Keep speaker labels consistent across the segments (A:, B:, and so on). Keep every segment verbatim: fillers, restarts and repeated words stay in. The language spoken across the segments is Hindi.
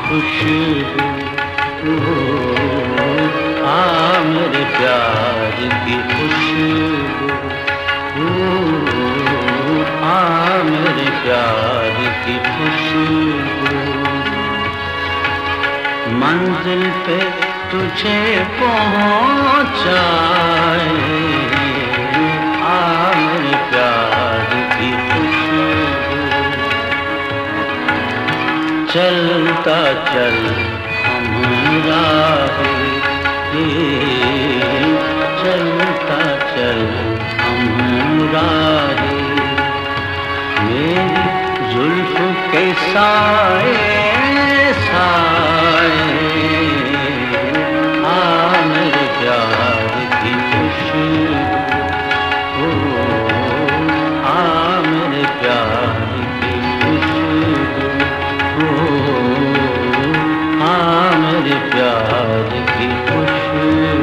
A: खुशबू, आ मेरे प्यार की खुशबू, आ मेरे प्यार की खुशबू। मंजिल पे तुझे पहुंचाए, आ मेरे प्यार की खुशबू। चलता चल हमरा है, चलता चल हमरा है। मेरी जुल्फ के साए साए, आ मेरे प्यार की खुशबू, आ मेरे प्यार की खुशबू, आ मेरे प्यार की खुशबू।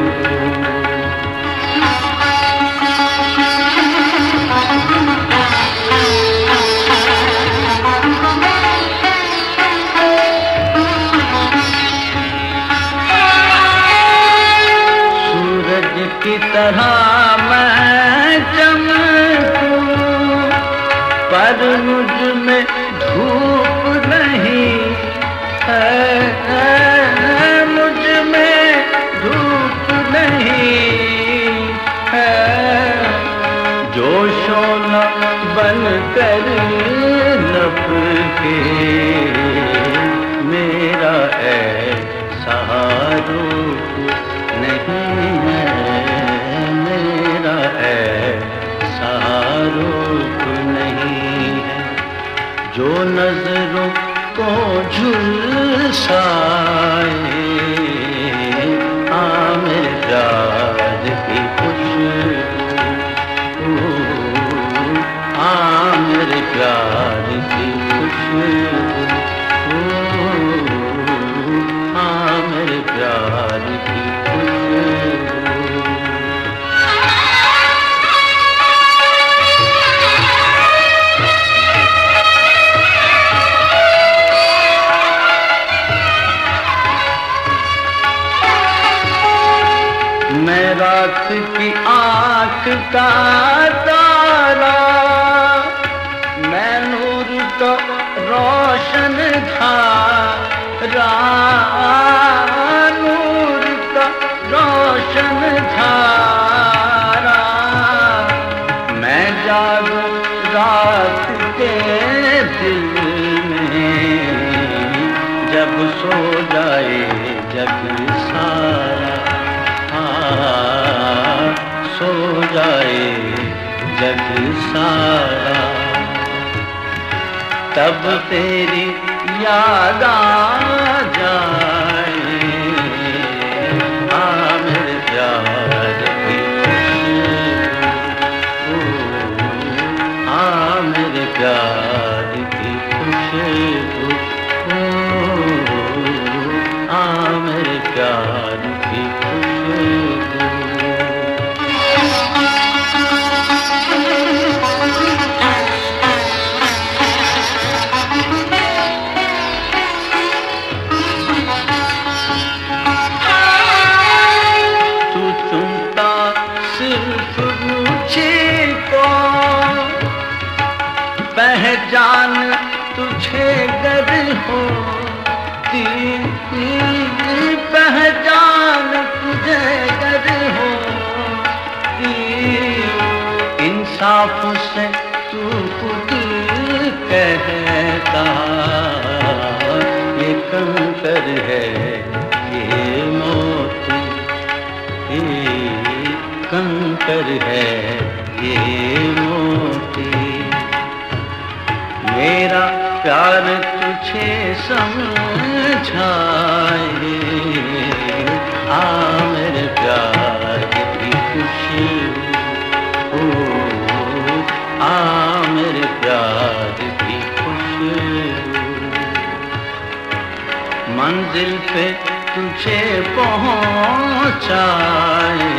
A: की तरह मैं चमकूं, पर मुझ में धूप नहीं है, मुझ में धूप नहीं है। जोशो न बन कर लपके मेरा ऐसा रूप नहीं है, मेरा ऐसा रूप नहीं है। जो नजरों को झुलसाए, आ मेरे प्यार की खुशबू, आ मेरे प्यार की खुशबू, आ मेरे प्यार की मैं रात की आँख का तारा, मैं नूर तो रोशन था, नूर तो रोशन था। मैं जागू रात के दिल में, जब सो जाए जग सारा, सो जाए जग सारा। तब तेरी याद आ जाए, आ मेरे प्यार की खुशबू, आ मेरे प्यार की खुशबू, आ मेरे प्यार की खुशबू। पहचान तुझे गर होती, पहचान तुझे गर होती। इंसाफ से तू खुद कहता, ये कंकर है ये मोती, ये कंकर है ये मोती। मेरा प्यार तुझे समझाए, आ मेरे प्यार की खुशबू, आ मेरे प्यार की खुशबू। मंजिल पे तुझे पहुंचाए,